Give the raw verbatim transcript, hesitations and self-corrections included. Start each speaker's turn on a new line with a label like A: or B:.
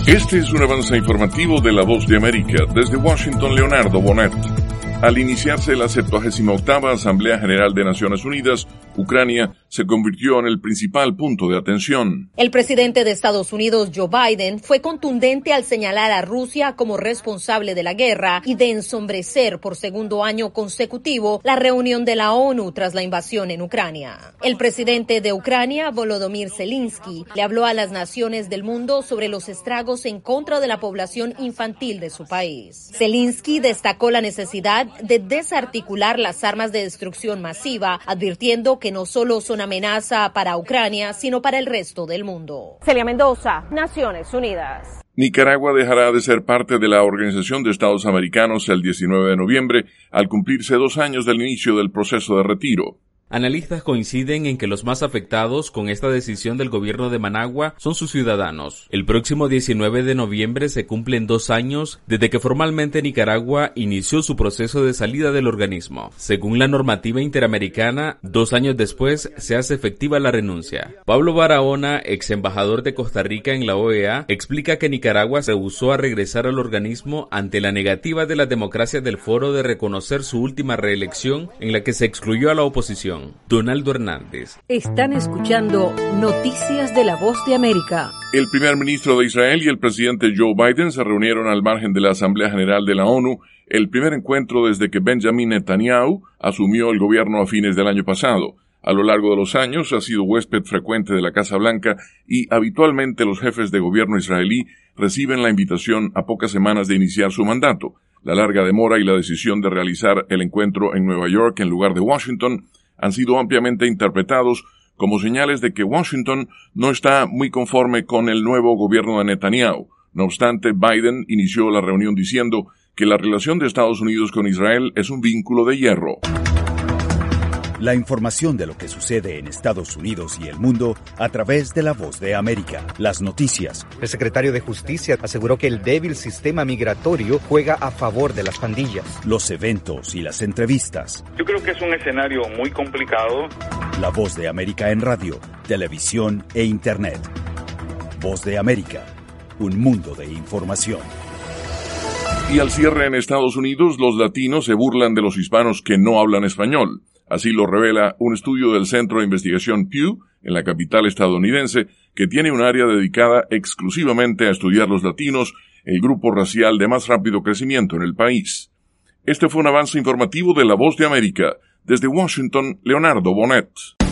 A: Este es un avance informativo de La Voz de América. Desde Washington, Leonardo Bonet. Al iniciarse la septuagésima octava Asamblea General de Naciones Unidas, Ucrania se convirtió en el principal punto de atención.
B: El presidente de Estados Unidos, Joe Biden, fue contundente al señalar a Rusia como responsable de la guerra y de ensombrecer por segundo año consecutivo la reunión de la ONU tras la invasión en Ucrania. El presidente de Ucrania, Volodymyr Zelensky, le habló a las naciones del mundo sobre los estragos en contra de la población infantil de su país. Zelensky destacó la necesidad de desarticular las armas de destrucción masiva, advirtiendo que no solo son amenaza para Ucrania, sino para el resto del mundo. Celia Mendoza, Naciones Unidas.
A: Nicaragua dejará de ser parte de la Organización de Estados Americanos el diecinueve de noviembre, al cumplirse dos años del inicio del proceso de retiro.
C: Analistas coinciden en que los más afectados con esta decisión del gobierno de Managua son sus ciudadanos. El próximo diecinueve de noviembre se cumplen dos años desde que formalmente Nicaragua inició su proceso de salida del organismo. Según la normativa interamericana, dos años después se hace efectiva la renuncia. Pablo Barahona, ex embajador de Costa Rica en la O E A, explica que Nicaragua se rehusó a regresar al organismo ante la negativa de las democracias del foro de reconocer su última reelección en la que se excluyó a la oposición. Donaldo Hernández.
D: Están escuchando Noticias de la Voz de América.
A: El primer ministro de Israel y el presidente Joe Biden se reunieron al margen de la Asamblea General de la ONU, el primer encuentro desde que Benjamin Netanyahu asumió el gobierno a fines del año pasado. A lo largo de los años ha sido huésped frecuente de la Casa Blanca y habitualmente los jefes de gobierno israelí reciben la invitación a pocas semanas de iniciar su mandato. La larga demora y la decisión de realizar el encuentro en Nueva York en lugar de Washington han sido ampliamente interpretados como señales de que Washington no está muy conforme con el nuevo gobierno de Netanyahu. No obstante, Biden inició la reunión diciendo que la relación de Estados Unidos con Israel es un vínculo de hierro.
E: La información de lo que sucede en Estados Unidos y el mundo a través de La Voz de América. Las noticias.
F: El secretario de Justicia aseguró que el débil sistema migratorio juega a favor de las pandillas.
E: Los eventos y las entrevistas.
G: Yo creo que es un escenario muy complicado.
E: La Voz de América en radio, televisión e Internet. Voz de América, un mundo de información.
A: Y al cierre en Estados Unidos, los latinos se burlan de los hispanos que no hablan español. Así lo revela un estudio del Centro de Investigación Pew, en la capital estadounidense, que tiene un área dedicada exclusivamente a estudiar los latinos, el grupo racial de más rápido crecimiento en el país. Este fue un avance informativo de La Voz de América. Desde Washington, Leonardo Bonet.